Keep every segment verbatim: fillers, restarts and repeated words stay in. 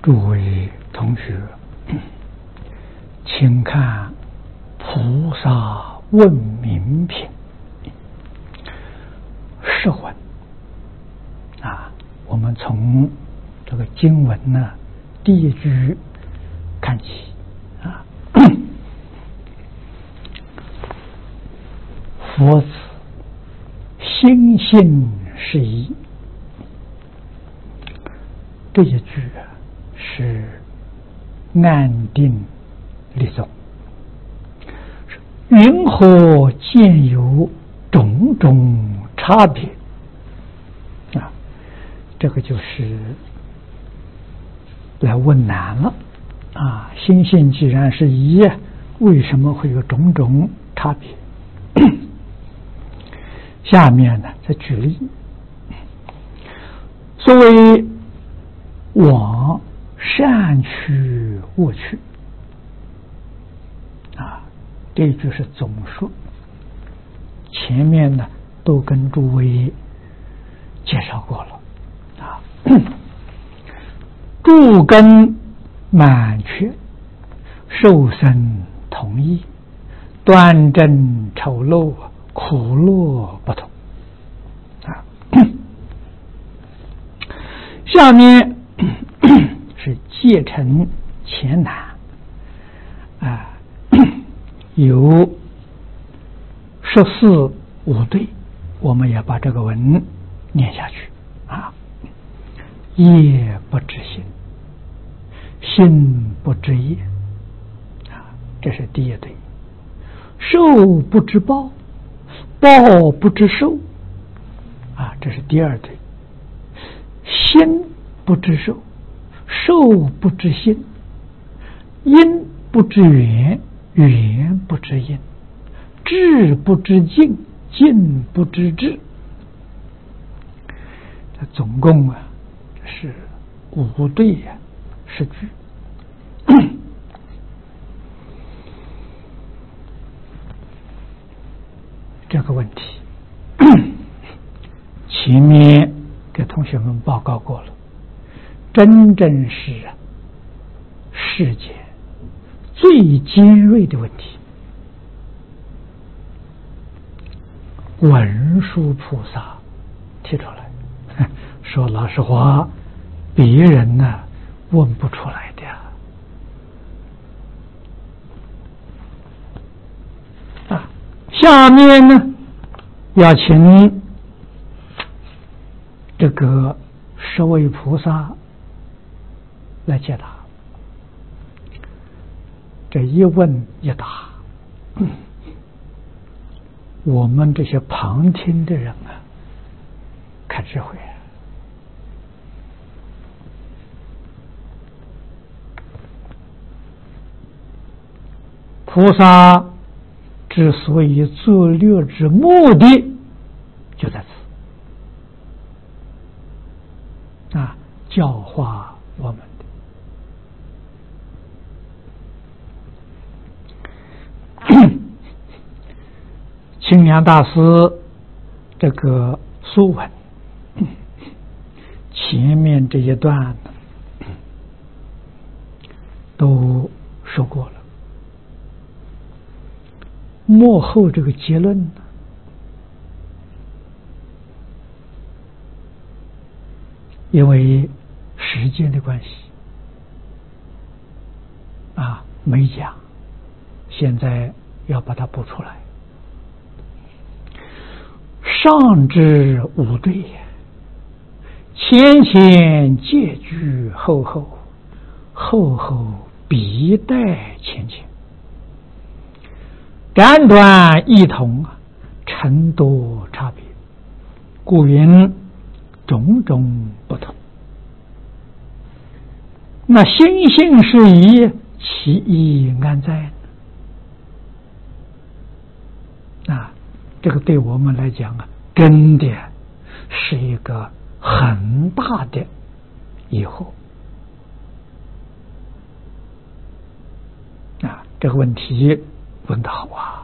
诸位同学，请看《菩萨问明品》释文啊，我们从这个经文呢第一句看起啊。佛子心性是一，这一句是安定立宗，云何见有种种差别啊？这个就是来问难了啊！心性既然是一，为什么会有种种差别？下面呢，再举例。所谓往善去恶去啊，这一句是总说，前面呢都跟诸位介绍过了啊。诸根满缺，受生同异，端正丑陋，苦乐不同啊。下面是戒成前难啊，有十四五对，我们也把这个文念下去啊。业不知心，心不知业啊，这是第一对。受不知报，报不知受啊，这是第二对。心不知受，受不知心，因不知缘，缘不知因，智不知境，境不知智。这总共啊是五对呀、啊，十句。这个问题前面给同学们报告过了，真正是世界最尖锐的问题。文殊菩萨提出来，说老实话，别人呢问不出来的啊。下面呢要请这个十位菩萨来解答，这一问一答，嗯、我们这些旁听的人啊，看智慧啊。菩萨之所以作律之目的就在此啊，教化我们的。清凉大师这个书文前面这一段都说过了，幕后这个结论呢，因为时间的关系啊没讲，现在要把它补出来。上至五对，前前戒句，后后后后必待前前，斩断异同，程多差别，故云种种不同。那心性是一，其意安在呢？啊，这个对我们来讲啊，真的是一个很大的疑惑啊！这个问题问得好啊！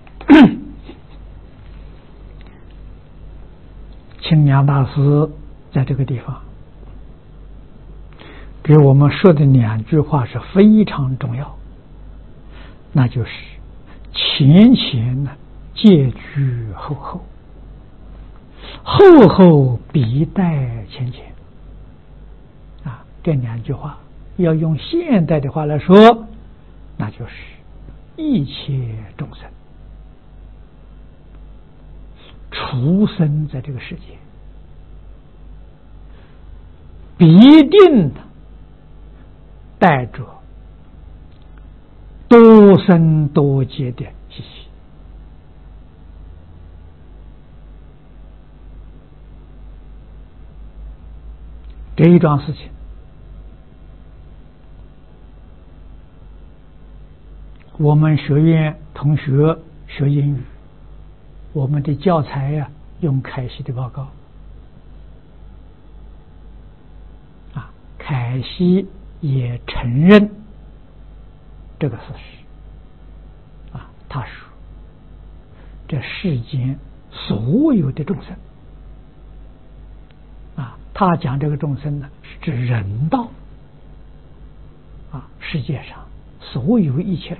清凉大师在这个地方给我们说的两句话是非常重要，那就是前前呢戒居后后，后后必待前前啊，这两句话要用现代的话来说，那就是一切众生出生在这个世界，必定的带着多生多劫的习气。这一桩事情，我们学院同学学英语，我们的教材呀、啊、用凯西的报告啊，凯西也承认这个事实啊，他说这世间所有的众生啊，他讲这个众生呢是指人道啊，世界上所有一切人，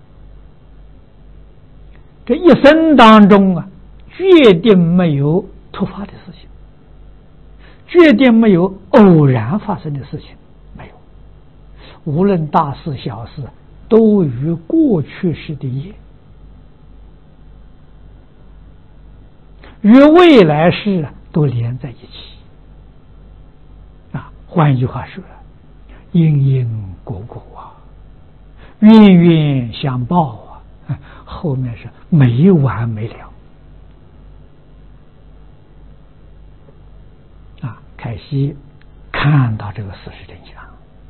这一生当中啊，决定没有突发的事情，决定没有偶然发生的事情，没有。无论大事小事，都与过去式的业，与未来事都连在一起。啊，换一句话说，因因果果啊，冤冤相报啊，后面是没完没了。啊，凯西看到这个事实真相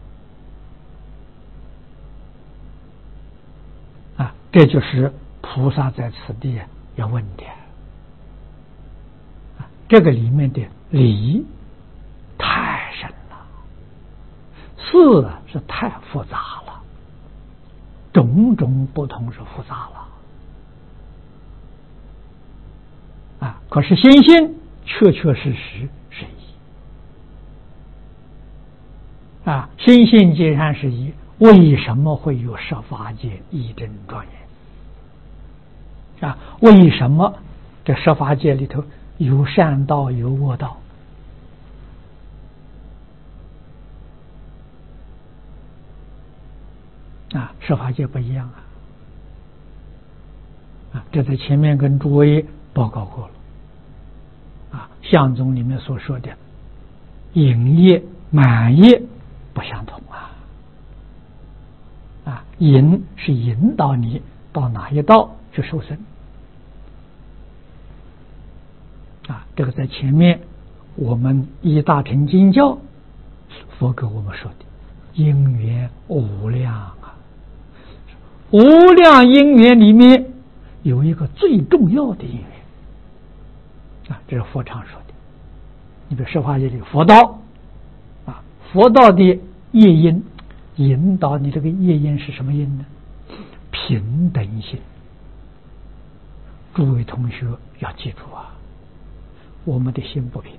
啊，这就是菩萨在此地要问的啊，这个里面的理太深了，事是太复杂了，种种不同是复杂了啊，可是心性确确实实是一啊，心性既然是一，为什么会有十法界一真庄严啊？为什么这十法界里头有善道有恶道？啊，十法界不一样啊！啊，这在前面跟诸位报告过了。啊，相宗里面所说的引业满业不相同啊！啊，引是引导你到哪一道去受生啊，这个在前面我们一大乘经教佛给我们说的因缘无量啊，无量因缘里面有一个最重要的因缘啊，这是佛常说的。你比如十法界里佛道啊，佛道的业因引导你，这个业因是什么因呢？平等心。诸位同学要记住啊，我们的心不平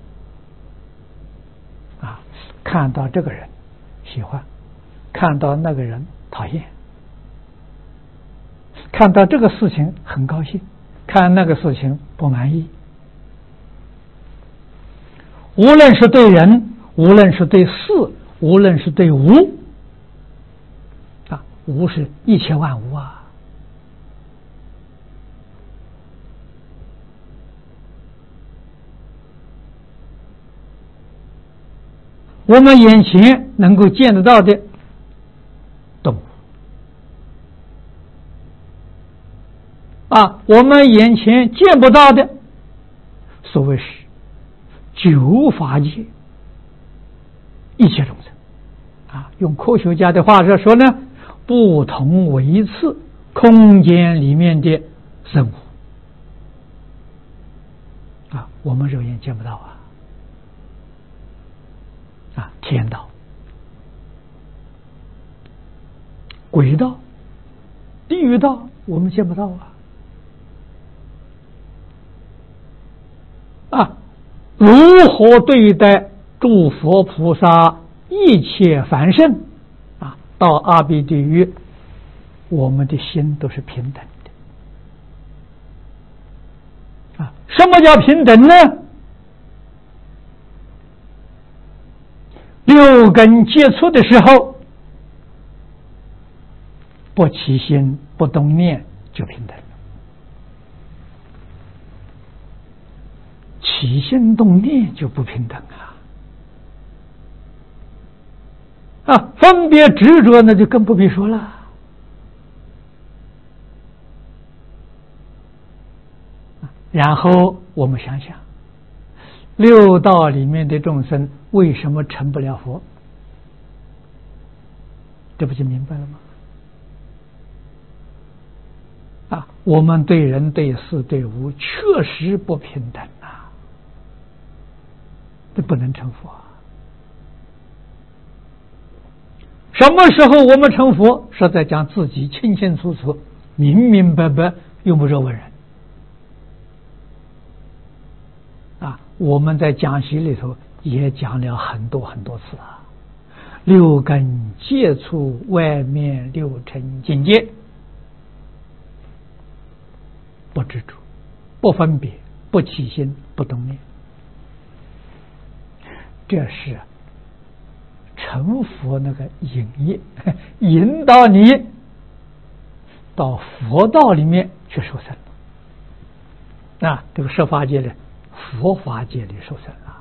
啊，看到这个人喜欢，看到那个人讨厌，看到这个事情很高兴，看那个事情不满意。无论是对人，无论是对事，无论是对物啊，无是一切万物啊。我们眼前能够见得到的动物啊，我们眼前见不到的，所谓是九法界一切众生啊，用科学家的话说呢，不同维次空间里面的生物啊，我们肉眼见不到啊。啊，天道、鬼道、地狱道，我们见不到啊！啊， 如何对待诸佛菩萨一切凡圣啊，到阿鼻地狱，我们的心都是平等的啊。什么叫平等呢？六根接触的时候，不起心不动念就平等了。起心动念就不平等啊！啊，分别执着那就更不必说了。然后我们想想，六道里面的众生为什么成不了佛？这不就明白了吗？啊，我们对人对事对物确实不平等啊，这不能成佛。什么时候我们成佛？是在讲自己清清楚楚、明明白白，用不着问人。啊，我们在讲习里头也讲了很多很多次啊，六根接触外面六尘境界，不执着，不分别，不起心，不动念，这是成佛那个引业，引导你到佛道里面去受生。啊，这个设法界里、佛法界里受生啊。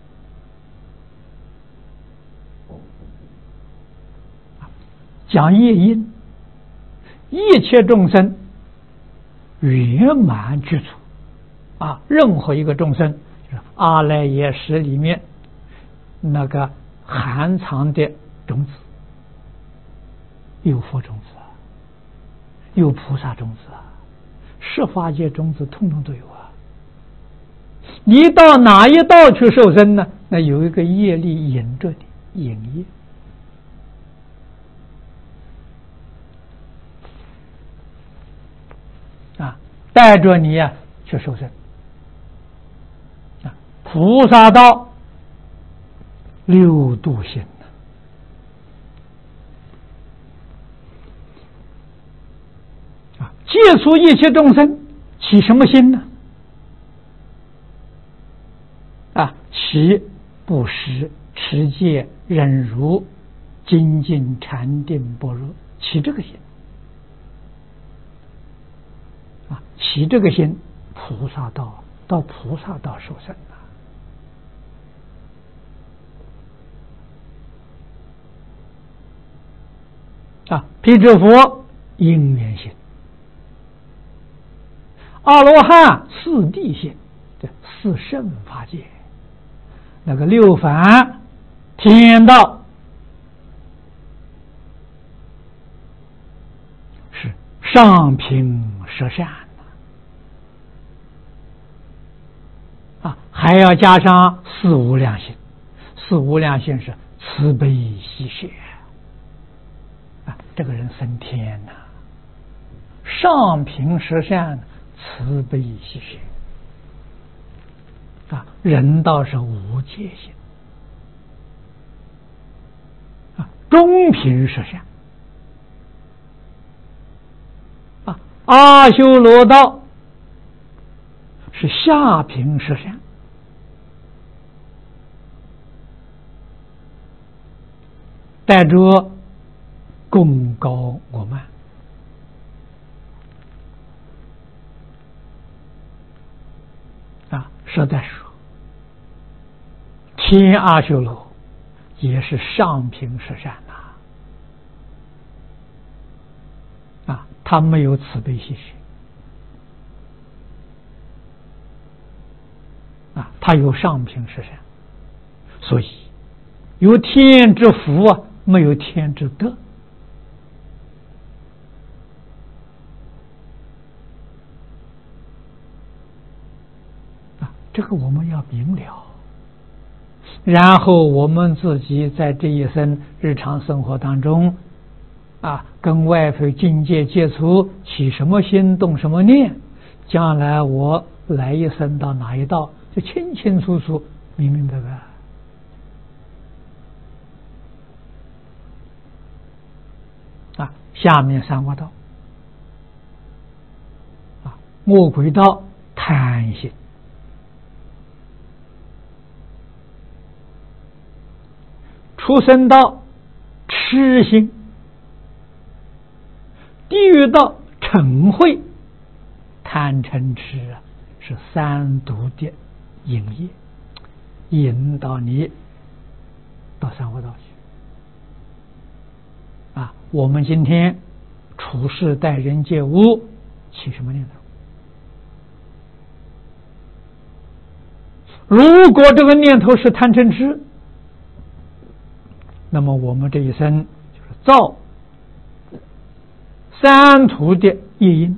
讲业因，一切众生圆满具足啊，任何一个众生，就是阿赖耶识里面那个含藏的种子，有佛种子啊，有菩萨种子啊，十法界种子通通都有啊。你到哪一道去受生呢？那有一个业力引着你，引业。啊，带着你呀、啊、去受生啊！菩萨道六度心啊，接触一切众生起什么心呢？啊，起布施、持戒、忍辱、精进、禅定、般若，起这个心。起这个心，菩萨道到菩萨道受生啊！啊，辟支佛因缘心，阿罗汉四谛心，这四圣法界，那个六凡天道是上品十善。啊，还要加上四无量心，四无量心是慈悲喜舍啊，这个人升天呐、啊，上品十善，慈悲喜舍啊，人道是无界心啊，中品十善啊，阿修罗道是下品十善，带着功高我慢啊，实在说，天阿修罗也是上品十善呐、啊，啊，他没有慈悲喜舍。啊，他有上品十善，所以有天之福啊，没有天之德啊，这个我们要明了。然后我们自己在这一生日常生活当中啊，跟外头境界接触，起什么心动什么念，将来我来一生到哪一道， 就清清楚楚、明明白白。啊，下面三恶道，啊，魔鬼道贪心，畜生道痴心，地狱道嗔恚。贪嗔痴啊，是三毒的引业，引导你到三恶道去。啊，我们今天处事待人接物，起什么念头？如果这个念头是贪嗔痴，那么我们这一生就是造三途的业因。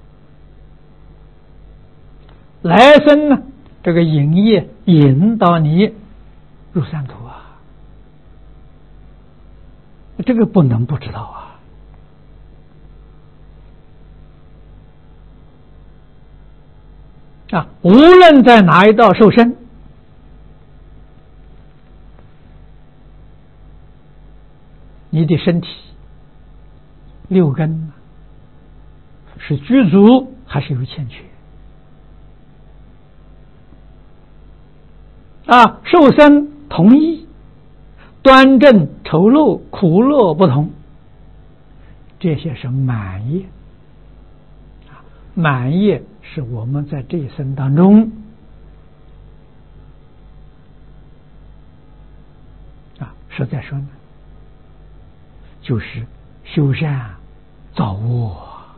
来生呢，这个引业引导你入三途啊，这个不能不知道啊。啊，无论在哪一道受生，你的身体六根是具足还是有欠缺？啊，受生同一，端正丑陋苦乐不同，这些是满业。满业是我们在这一生当中啊，实在说呢，就是修善造恶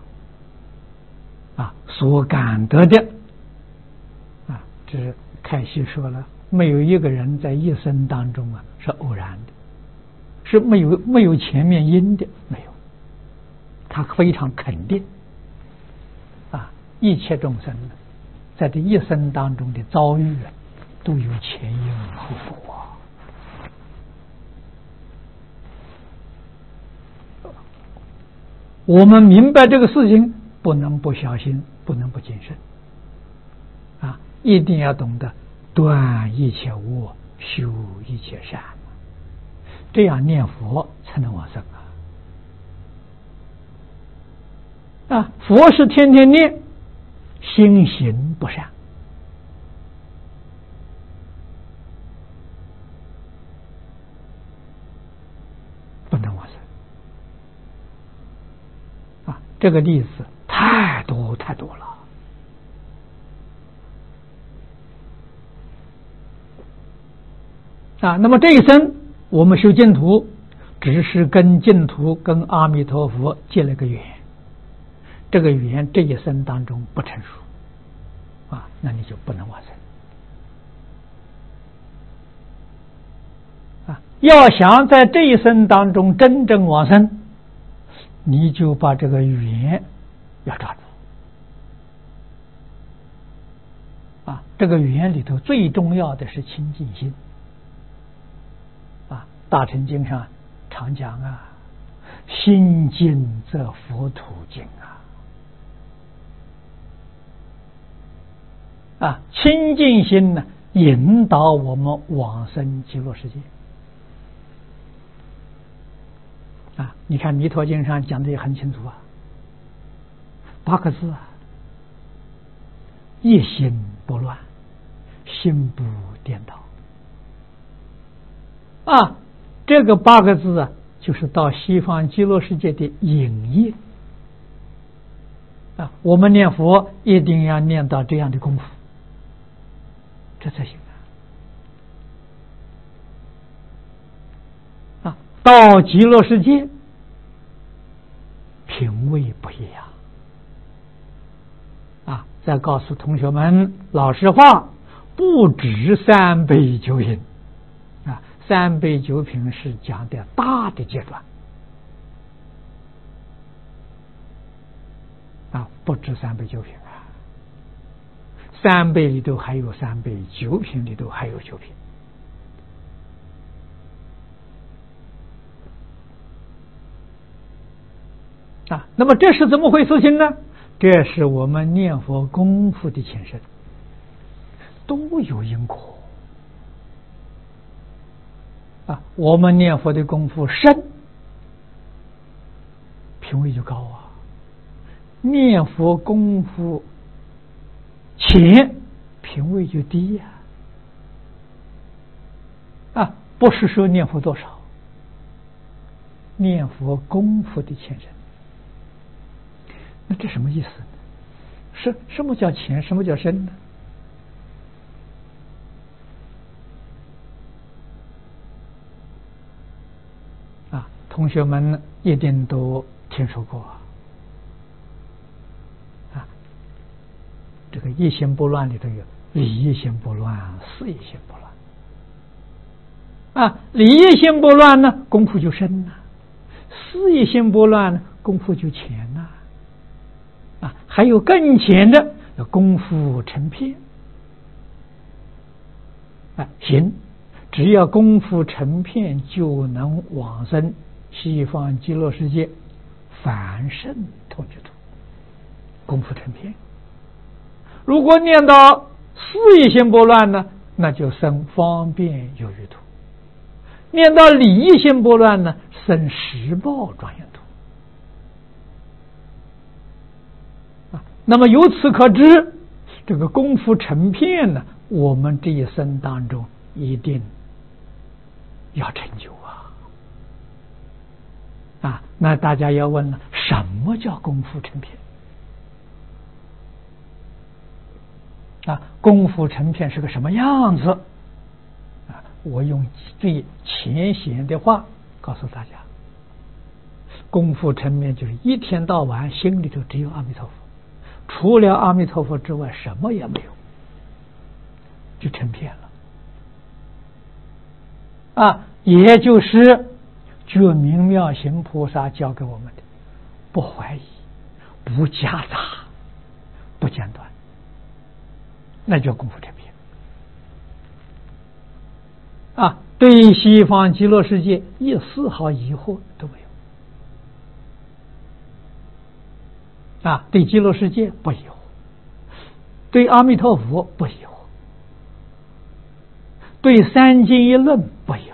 啊所感得的啊。这是开西说了，没有一个人在一生当中啊是偶然的，是没有没有前面因的，没有，他非常肯定啊，一切众生呢，在这一生当中的遭遇啊，都有前因后果啊。我们明白这个事情，不能不小心，不能不谨慎啊，一定要懂得断一切恶，修一切善，这样念佛才能往生啊！啊，佛是天天念，心行不善，不能往生啊！这个例子太多太多了。啊，那么这一生我们修净土，只是跟净土、跟阿弥陀佛结了个缘，这个缘这一生当中不成熟，啊，那你就不能往生。啊，要想在这一生当中真正往生，你就把这个缘要抓住。啊，这个缘里头最重要的是清净心。大乘经上常讲啊，心净则佛土净啊！啊，清净心呢，引导我们往生极乐世界。啊，你看弥陀经上讲的也很清楚啊，八个字啊：一心不乱，心不颠倒。啊。这个八个字啊，就是到西方极乐世界的引业啊。我们念佛一定要念到这样的功夫，这才行啊！啊，到极乐世界，品位不一样啊！再告诉同学们老实话，不止三杯九品。三杯九品是讲的大的阶段啊，不止三杯九品啊，三杯里头还有三杯，九品里头还有九品啊。那么这是怎么回事情呢？这是我们念佛功夫的前身， 都有因果啊。我们念佛的功夫深，品位就高啊；念佛功夫浅，品位就低呀。啊，不是说念佛多少，念佛功夫的浅深。那这什么意思呢？是什么叫浅？什么叫深呢？啊，同学们一定都听说过啊。这个一心不乱里头有理一心不乱，事一心不乱。啊，理一心不乱呢，功夫就深呐；事一心不乱呢，功夫就浅呐。啊，还有更浅的，要功夫成片。啊，行，只要功夫成片，就能往生西方极乐世界凡圣同居土。功夫成片。如果念到事一心不乱呢，那就生方便有余土；念到理一心不乱呢，生十报庄严土。啊，那么由此可知，这个功夫成片呢，我们这一生当中一定要成就啊！啊，那大家要问了，什么叫功夫成片？啊，功夫成片是个什么样子？啊，我用最浅显的话告诉大家：功夫成片就是一天到晚心里头只有阿弥陀佛，除了阿弥陀佛之外什么也没有，就成片了。啊，也就是觉明妙行菩萨教给我们的，不怀疑，不夹杂，不间断。那叫功夫成片啊！对西方极乐世界一丝毫疑惑都没有啊！对极乐世界不疑惑，对阿弥陀佛不疑惑，对三经一论不疑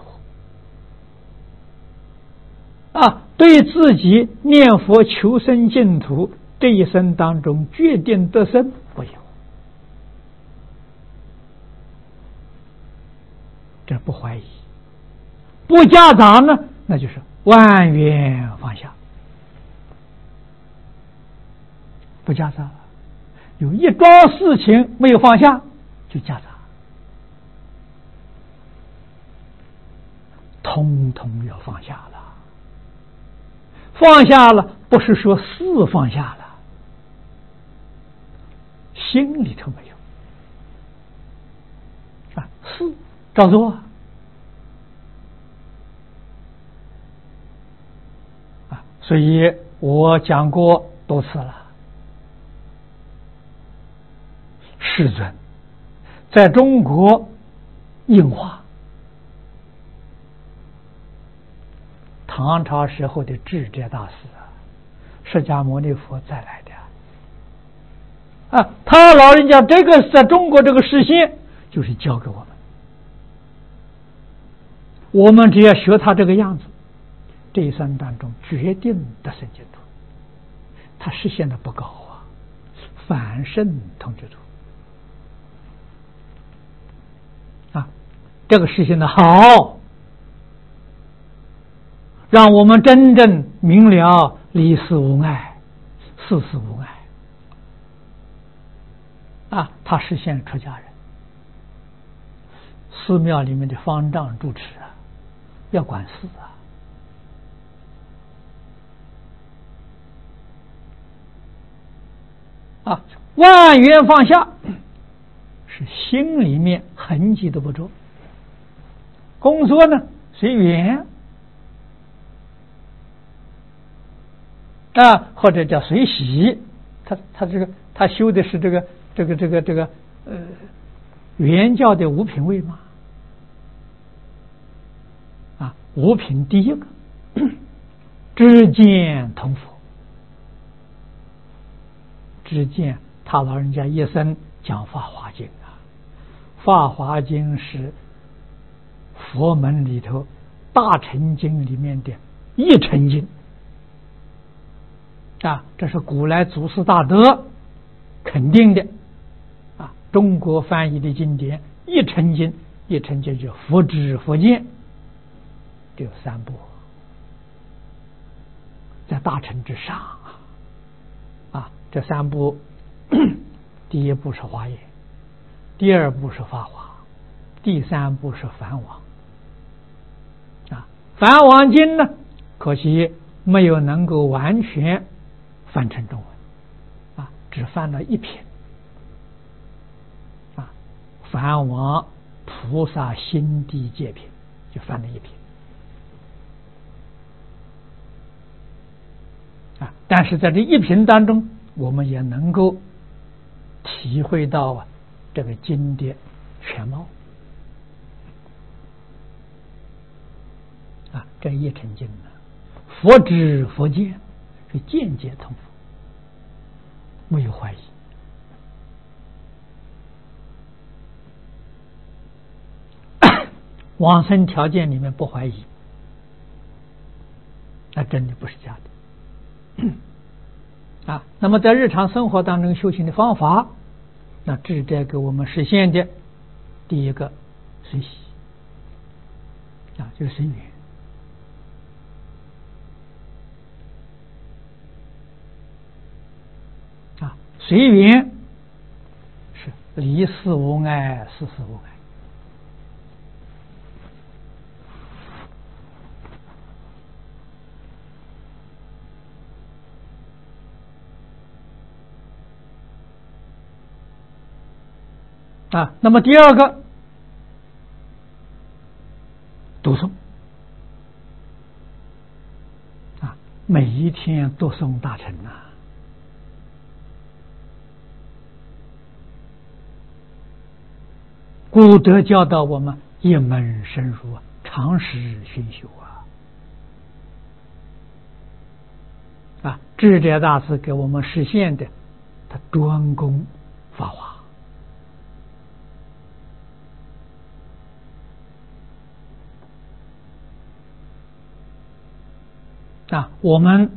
惑啊！对自己念佛求生净土这一生当中决定得生不疑惑。这不怀疑，不夹杂呢，那就是万缘放下。不夹杂，有一桩事情没有放下，就夹杂，通通要放下了。放下了，不是说事放下了，心里头没有啊，事照做啊，所以我讲过多次了。世尊在中国应化唐朝时候的智者大师啊，释迦牟尼佛再来的啊，他老人家这个在中国这个实现，就是教给我们。我们只要学他这个样子，这一生当中决定得生净土。他实现的不高啊，凡圣同居土啊，这个实现的好，让我们真正明了离世无碍，世事无碍啊。他实现出家人，寺庙里面的方丈住持啊，要管事啊！啊，万缘放下，是心里面痕迹都不着。工作呢，随缘啊，或者叫随喜。他他这个他修的是这个这个这个这个呃原教的五品位嘛。啊，五品第一个知见同佛，知见他老人家一生讲法华经啊， 法华经是佛门里头大乘经里面的一乘经啊，这是古来祖师大德肯定的啊。中国翻译的经典一乘经，一乘经就佛知佛见，只有三部，在大乘之上啊。啊，这三部，第一部是华严，第二部是法华，第三部是梵王。啊，梵王经呢，可惜没有能够完全翻成中文，啊，只翻了一品。啊，梵王菩萨心地界品就翻了一品。啊，但是在这一品当中，我们也能够体会到啊这个经的全貌。啊，这一乘经呢，佛知佛见，是间接通佛，没有怀疑。往生条件里面不怀疑，那真的不是假的。啊，那么在日常生活当中修行的方法，那智者给我们实现的第一个随喜啊，就是随缘啊，随缘是离事无碍，事事无碍。啊，那么第二个读诵啊，每一天读诵大乘呐，古德教导我们一门深入啊，长时熏修啊。啊，智者大师给我们实现的，他专攻法华。啊，我们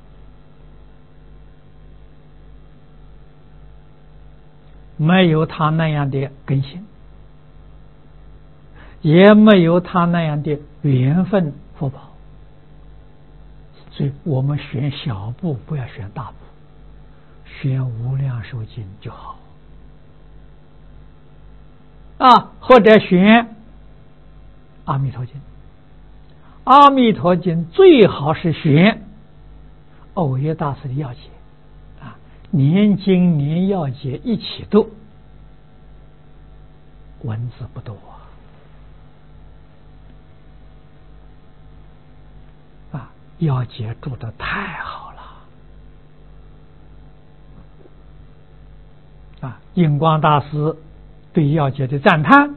没有他那样的根性，也没有他那样的缘分福报，所以我们选小部，不要选大部，选无量寿经就好啊，或者选阿弥陀经。阿弥陀经最好是选藕益大师的要解啊，年经年要解一起读，文字不多啊，要解注得太好了啊！印光大师对要解的赞叹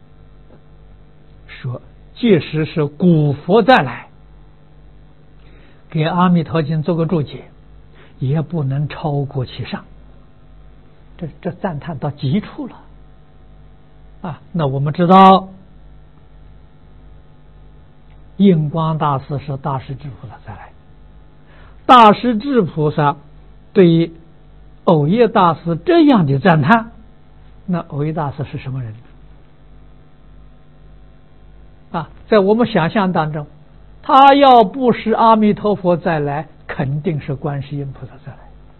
说，即使是古佛再来给阿弥陀经做个注解，也不能超过其上。这这赞叹到极处了啊！那我们知道，印光大师是大势至菩萨再来，大势至菩萨对于藕益大师这样的赞叹，那藕益大师是什么人？啊，在我们想象当中，他要不是阿弥陀佛再来，肯定是观世音菩萨再来，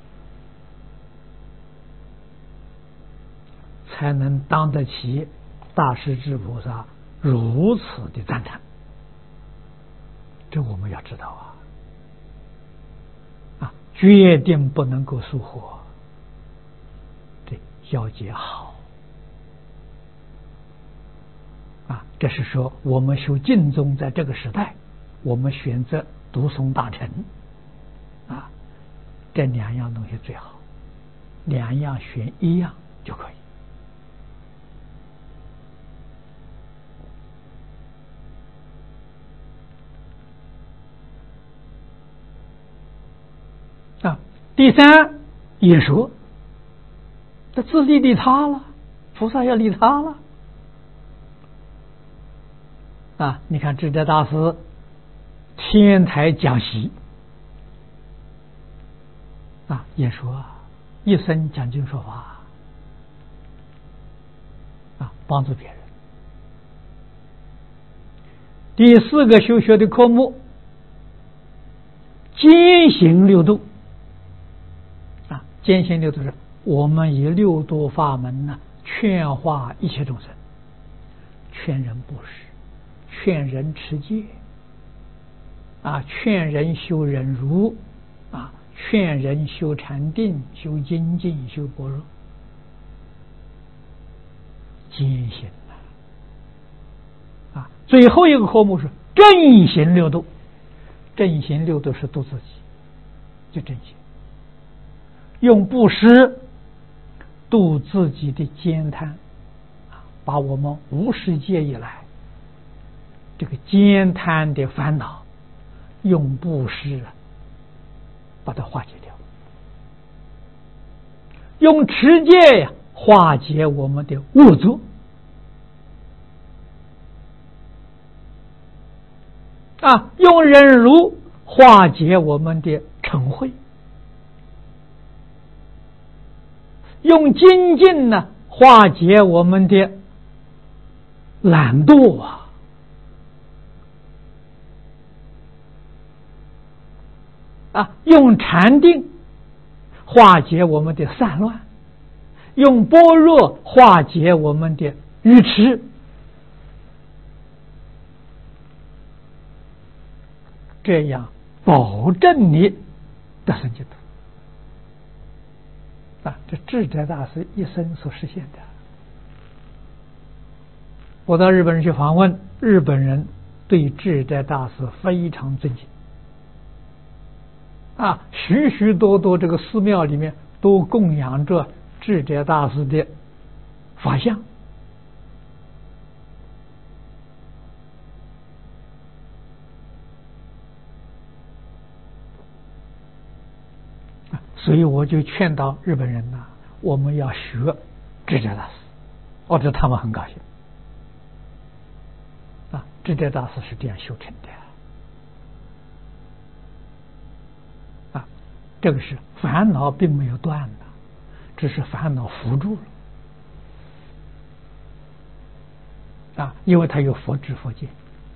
才能当得起大势至菩萨如此的赞叹。这我们要知道啊，啊，决定不能够疏忽，对，要解好。啊，这是说我们修净宗在这个时代，我们选择读诵大乘，啊，这两样东西最好，两样选一样就可以。啊，第三也说，这自利利他了，菩萨要利他了啊，你看智者大师天台讲习啊，也说一生讲经说法啊，帮助别人。第四个修学的科目，兼行六度啊，兼行六度是我们以六度法门呢，劝化一切众生，劝人布施，劝人持戒啊，劝人修忍辱啊，劝人修禅定、修精进、修般若，兼行啊。最后一个科目是正行六度，正行六度是度自己，就正行，用布施度自己的慳贪，把我们无始劫以来这个慳贪的烦恼，用布施把它化解掉，用持戒呀化解我们的恶作啊，用忍辱化解我们的嗔恚，用精进呢化解我们的懒惰啊，啊，用禅定化解我们的散乱，用般若化解我们的愚痴，这样保证你得生净土啊！这智者大师一生所实现的。我到日本人去访问，日本人对智者大师非常尊敬啊，许许多多这个寺庙里面都供养着智者大师的法像啊，所以我就劝导日本人呐、啊，我们要学智者大师，哦，这他们很高兴啊，智者大师是这样修成的。这个是烦恼并没有断的，只是烦恼扶住了啊，因为它有佛知佛见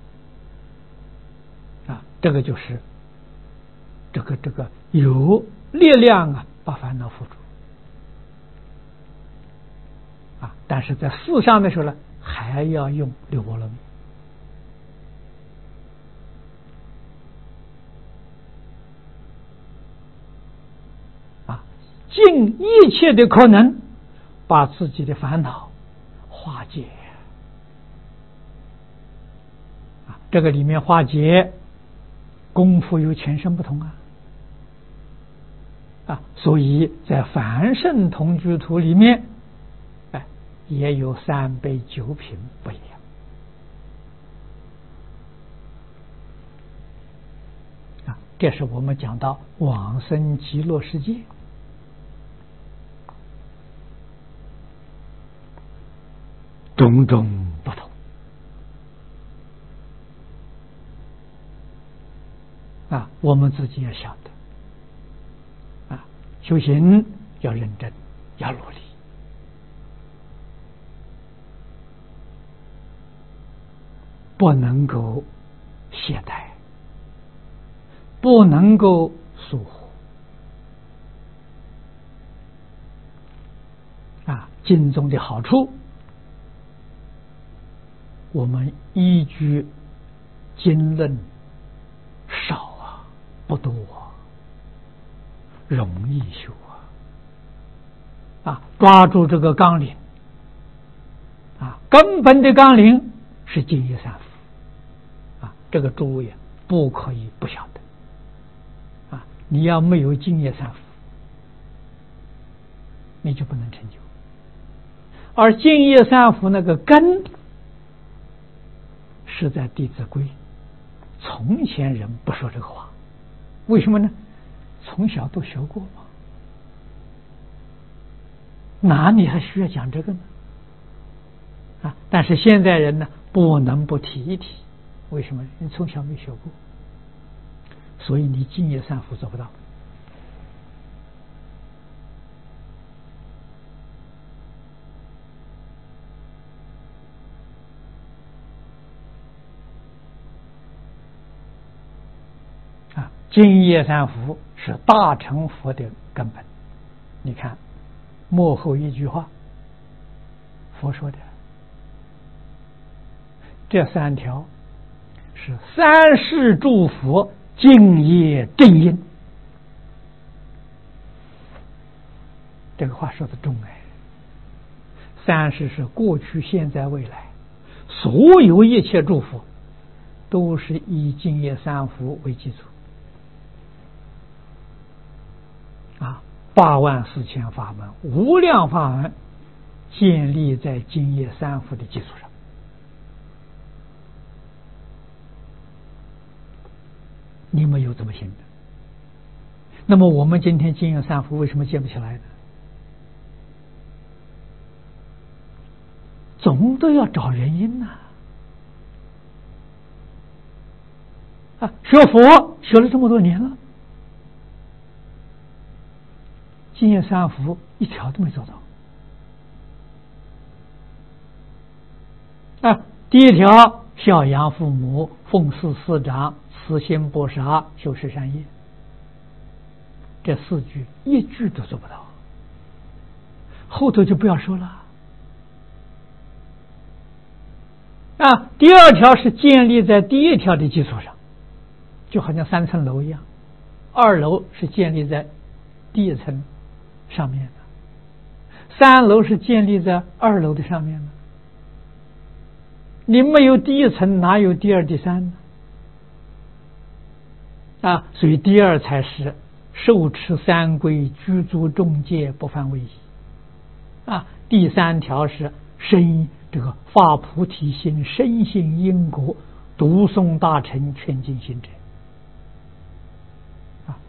啊，这个就是这个这个有力量啊，把烦恼扶住啊，但是在世上的时候呢，还要用六波罗蜜。尽一切的可能把自己的烦恼化解啊，这个里面化解功夫有全身不同啊啊，所以在凡圣同居图里面，哎，也有三杯九品不一样啊，这是我们讲到往生极乐世界种种不同啊，我们自己也晓得啊，修行要认真，要努力，不能够懈怠，不能够疏忽啊。经中的好处，我们依据经论少啊，不多啊，容易修啊啊，抓住这个纲领啊，根本的纲领是净业三福啊，这个诸位不可以不晓得啊，你要没有净业三福，你就不能成就。而净业三福那个根是在《弟子规》，从前人不说这个话，为什么呢？从小都学过嘛，哪里还需要讲这个呢？啊！但是现在人呢，不能不提一提为什么？你从小没学过，所以你净业三福做不到。啊，净业三福是大乘佛的根本。你看末后一句话，佛说的这三条是三世诸佛净业正因。这个话说的重哎，三世是过去、现在、未来，所有一切诸佛都是以净业三福为基础啊，八万四千法门、无量法门建立在净业三福的基础上。你们有这么信的？那么我们今天净业三福为什么建不起来呢？总都要找原因呐！啊，学佛学了这么多年了，净业三福一条都没做到。啊，第一条，孝养父母，奉事师长，慈心不杀，修持善业。这四句一句都做不到，后头就不要说了。啊，第二条是建立在第一条的基础上，就好像三层楼一样，二楼是建立在第一层上面的，三楼是建立在二楼的上面的。你没有第一层，哪有第二、第三呢？啊，所以第二才是受持三规，具足众戒，不犯威仪。啊，第三条是生这个发菩提心，深信因果，读诵大乘，劝进行者。啊，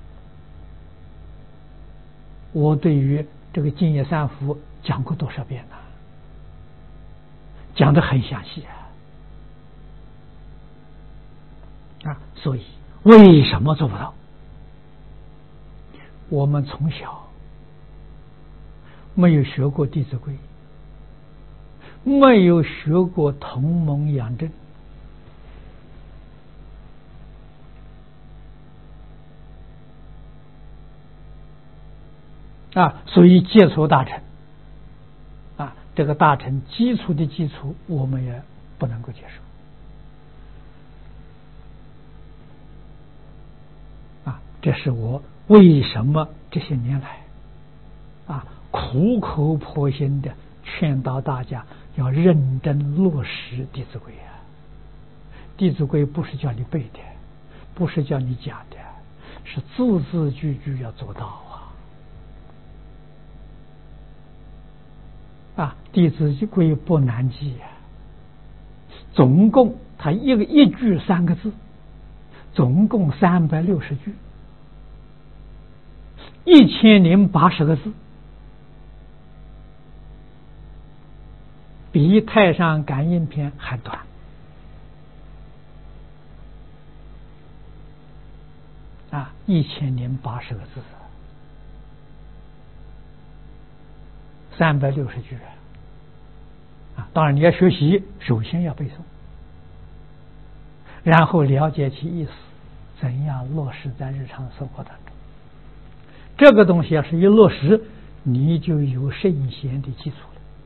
我对于这个净业三福讲过多少遍了？讲得很详细啊！啊，所以为什么做不到？我们从小没有学过《弟子规》，没有学过同盟养正，啊，所以接触大乘，啊，这个大乘基础的基础，我们也不能够接受。这是我为什么这些年来啊苦口婆心的劝导大家要认真落实《弟子规》啊！《弟子规》不是叫你背的，不是叫你讲的，是字字句句要做到啊！啊，《弟子规》不难记啊，总共它一个一句三个字，总共三百六十句。一千零八十个字，比《太上感应篇》还短。啊，一千零八十个字，三百六十句啊！当然，你要学习，首先要背诵，然后了解其意思，怎样落实在日常生活当中。这个东西要是一落实，你就有圣贤的基础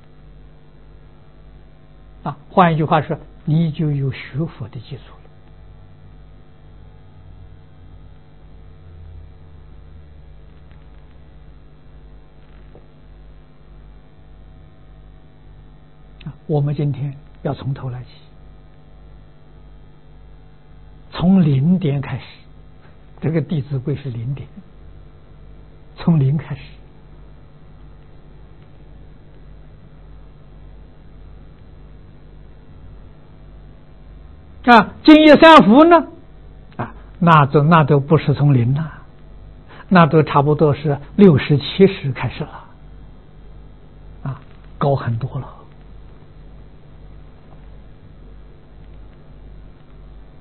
了啊！换一句话说，你就有学佛的基础了啊！我们今天要从头来起，从零点开始，这个《弟子规》是零点。从零开始啊，净业三福呢啊，那都那都不是从零了，那都差不多是六十七十开始了啊，高很多了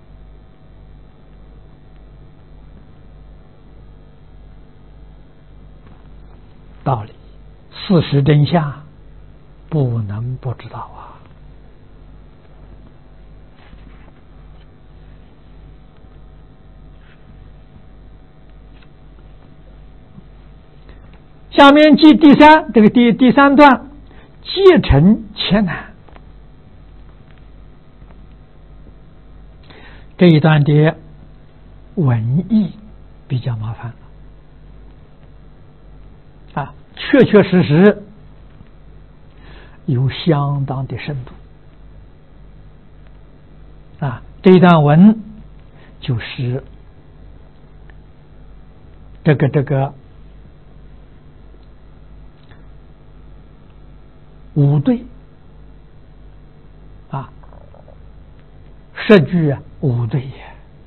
道理、事实真相，不能不知道啊。下面记第三这个第第三段，戒成且难。这一段的文意比较麻烦啊，确确实实有相当的深度啊。这一段文就是这个这个五对啊，十句啊，五对也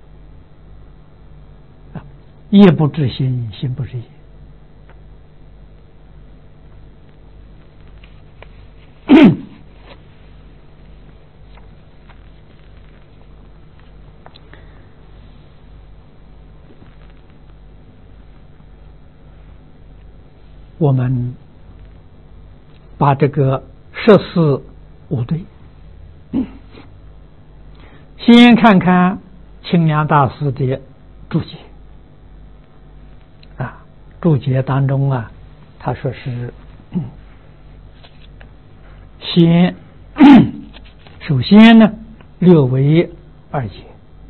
啊，业不至心，心不至业。我们把这个十四五对，先看看清凉大师的注解啊，注解当中啊，他说是先首先呢，略为二解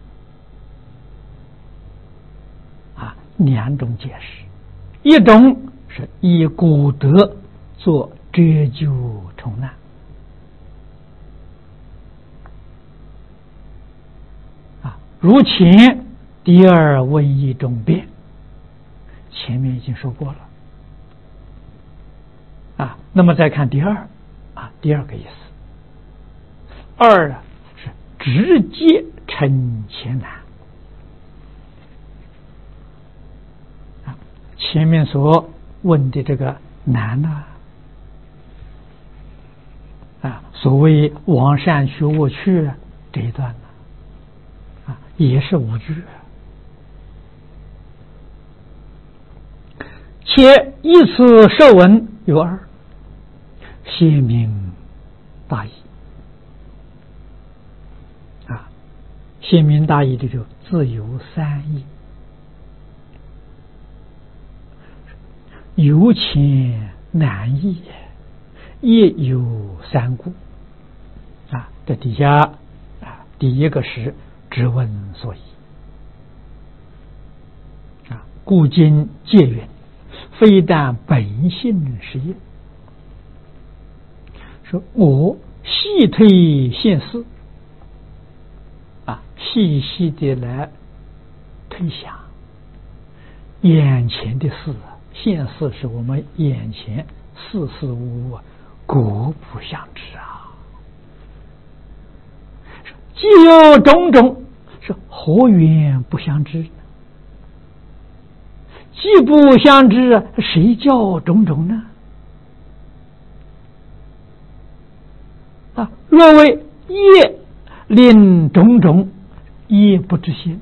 啊，两种解释，一种是以古德做遮救重难啊，如前第二文义中辩，前面已经说过了啊。那么再看第二啊，第二个意思，二啊是直接成前难啊，前面所问的这个难呢、啊，啊，所谓往善去恶去这一段呢，啊，也是五句，且依此设文有二，鲜明大义啊，鲜明大义的就自有三义。有浅难易，也有三故啊。这底下啊，第一个是只问所以啊，故今戒云，非但本性是业。说我细推现世啊，细细的来推想眼前的事啊。现世是我们眼前事事物物啊，各不相知啊。既有种种，是何缘不相知？既不相知，谁叫种种呢？啊，若为业令种种，业不知心。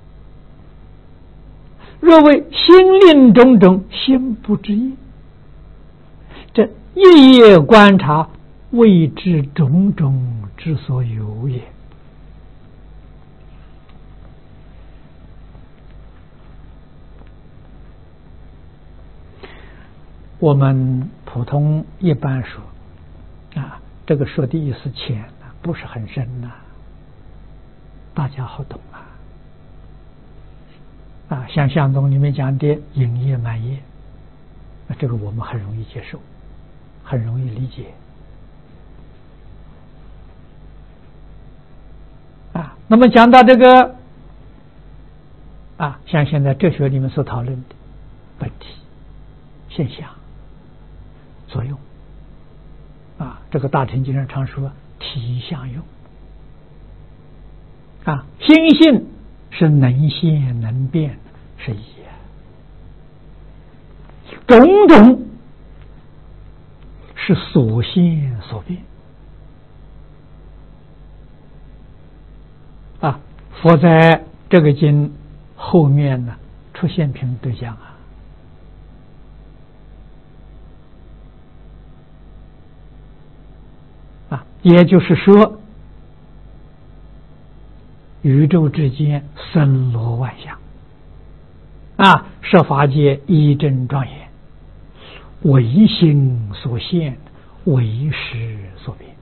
若为心令种种，心不知业。这一业观察，谓之种种之所有也。我们普通一般说啊，这个说的意思浅呢，不是很深呐、啊，大家好懂啊。啊，像相宗里面讲的营业满业，那这个我们很容易接受，很容易理解啊。那么讲到这个啊，像现在哲学里面所讨论的本体、现象、作用啊，这个大乘经上常说体相用啊，心性是能现能变是一，种种是所现所变啊。佛在这个经后面呢，出现品对象啊也就是说，宇宙之间森罗万象，啊，设法界一真庄严，唯心所现，唯识所变。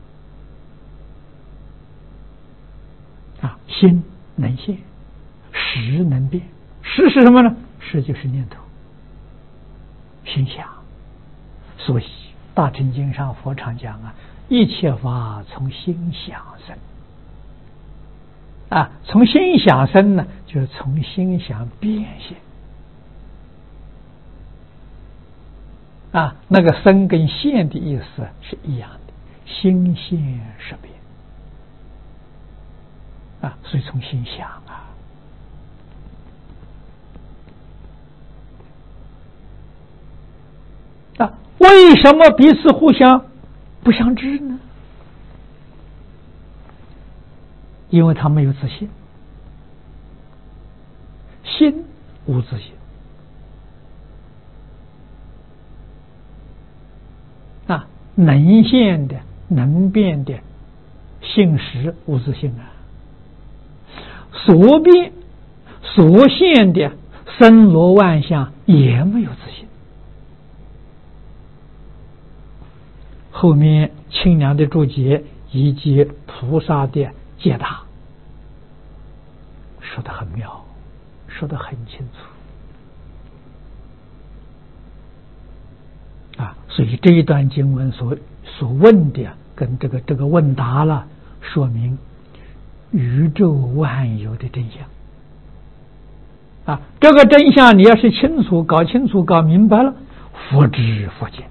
啊，心能现，识能变。识是什么呢？识就是念头、心想。所以《大乘经》上佛常讲啊，一切法从心想生。啊，从心想生呢，就是从心想变现。啊，那个生跟现的意思是一样的，心现识变。啊，所以从心想啊，啊，为什么彼此互相不相知呢？因为他没有自信，心无自信。啊，能现的、能变的性识无自性啊。所变所现的森罗万象也没有自信。后面清凉的注解以及菩萨的解答说得很妙，说得很清楚啊！所以这一段经文所所问的跟这个这个问答了，说明宇宙万有的真相啊！这个真相你要是清楚搞清楚搞明白了，佛知佛见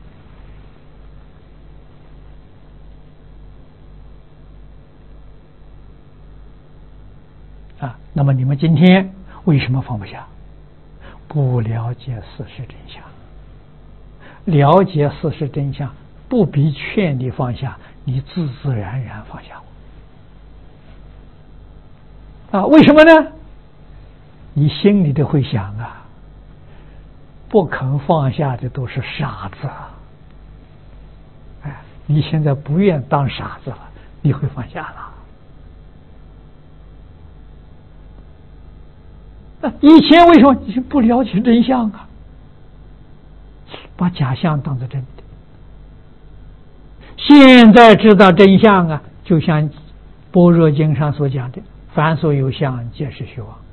啊！那么你们今天为什么放不下？不了解事实真相。了解事实真相，不必劝你放下，你自自然然放下。啊，为什么呢？你心里头会想啊，不肯放下的都是傻子。哎，你现在不愿当傻子了，你会放下了。啊，以前为什么你不了解真相啊？把假象当作真的。现在知道真相啊，就像《般若经》上所讲的，凡所有相，皆是虚妄。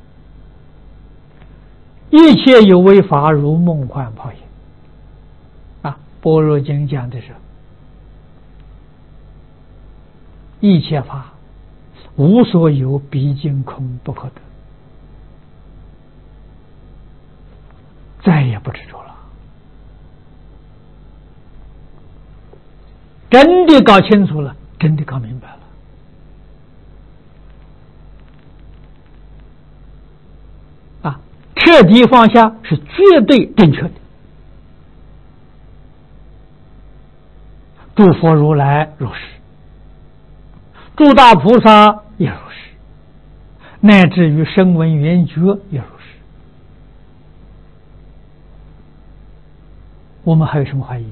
一切有为法，如梦幻泡影。啊，《般若经》讲的是，一切法无所有，毕竟空，不可得。再也不执着了。真的搞清楚了，真的搞明白了。啊，彻底放下是绝对正确的。诸佛如来如是，诸大菩萨也如是，乃至于声闻缘觉也如是。我们还有什么怀疑？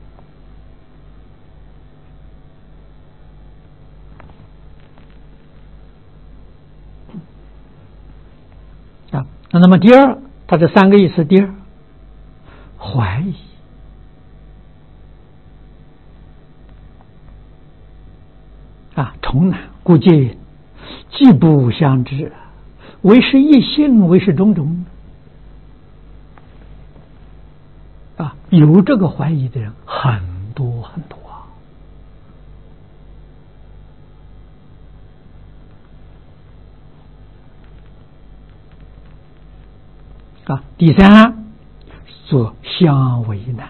啊，那么第二，它这三个意思，第二，怀疑。啊，重难故见，既不相知，为是一性，为是种种。啊，有这个怀疑的人很多很多啊！啊，第三，做相为难。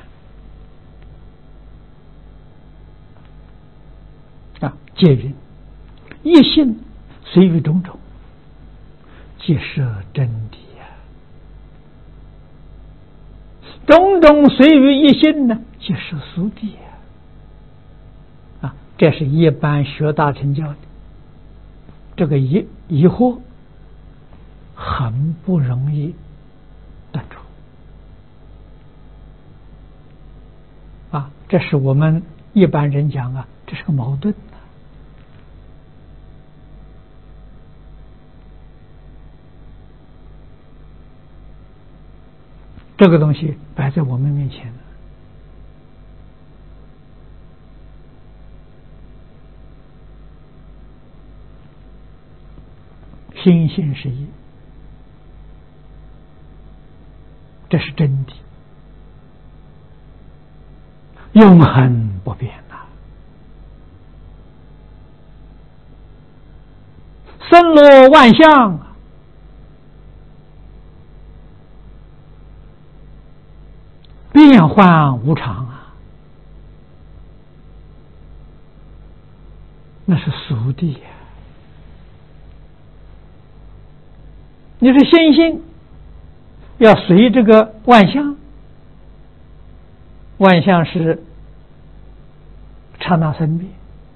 啊，皆云一性随于种种，皆摄真谛呀。种种随于一性呢，皆摄俗谛呀。啊，这是一般学大乘教的这个疑疑惑，很不容易断除。啊，这是我们一般人讲啊，这是个矛盾的。这个东西摆在我们面前了，心性是一，这是真谛，永恒不变呐、啊。森罗万象，变幻无常啊，那是俗谛呀。你是心性要随这个万象，万象是刹那生灭，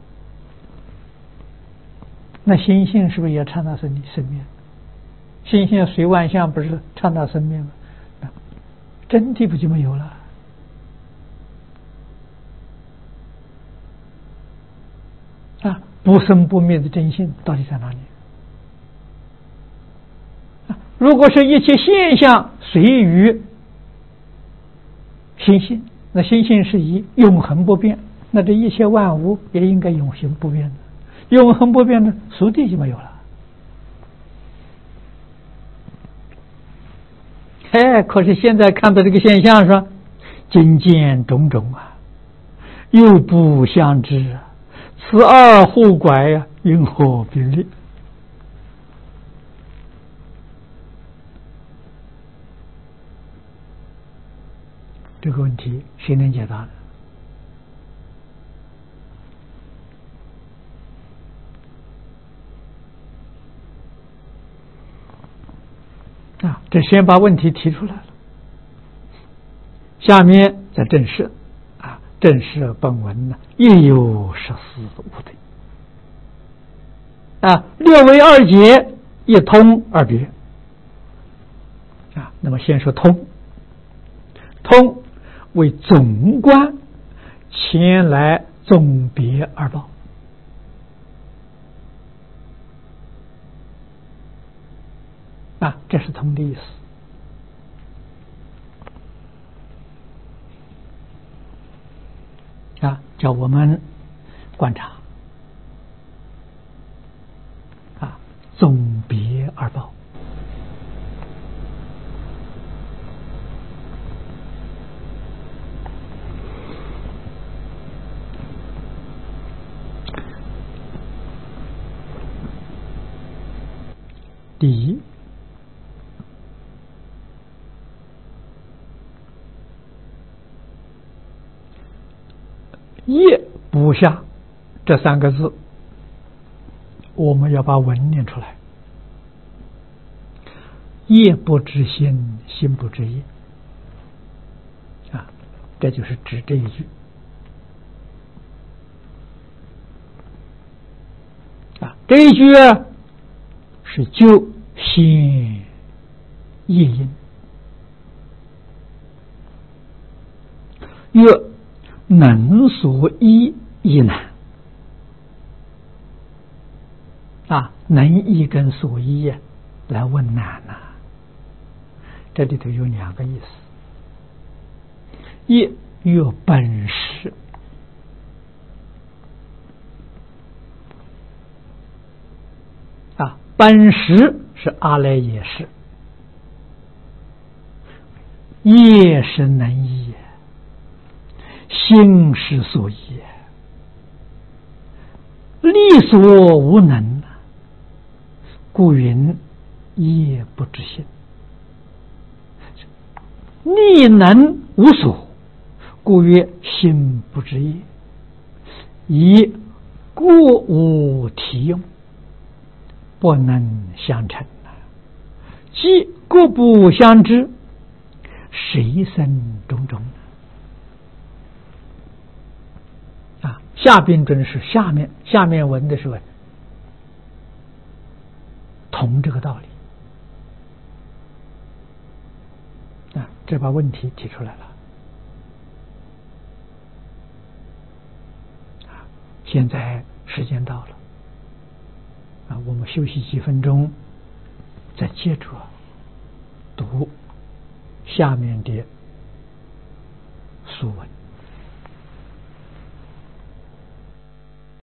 那心性是不是也刹那生生灭？心性随万象不是刹那生灭吗？真谛不就没有了？啊，不生不灭的真性到底在哪里？啊，如果是一切现象随于心性，那心性是一永恒不变，那这一切万物也应该永恒不变的，永恒不变的俗谛就没有了。哎，可是现在看到这个现象说，今见种种啊，又不相知啊，此二互拐呀、啊，因何并立？这个问题谁能解答呢？啊，这先把问题提出来了，下面再正视啊，正视本文呢，亦有十四无对啊，略为二解，一通二别啊。那么先说通，通为总观前来总别二报。啊，这是通的意思啊，叫我们观察啊，总别二报。第一，业不下这三个字，我们要把文念出来。业不知心，心不知业啊，这就是指这一句啊。这一句是就心业因，曰能所依亦难啊，能依跟所依来问难呐、啊。这里头有两个意思，一曰本实啊，本实是阿赖耶识，业是能依，心是所依，力所无能，故云业不知心。力能无所，故曰心不知业。以故无体用，不能相成。即故不相知，谁生种种？啊，下边准是下面下面文的时候，同这个道理。啊，这把问题提出来了。 现在时间到了啊，我们休息几分钟，再接着读下面的书文。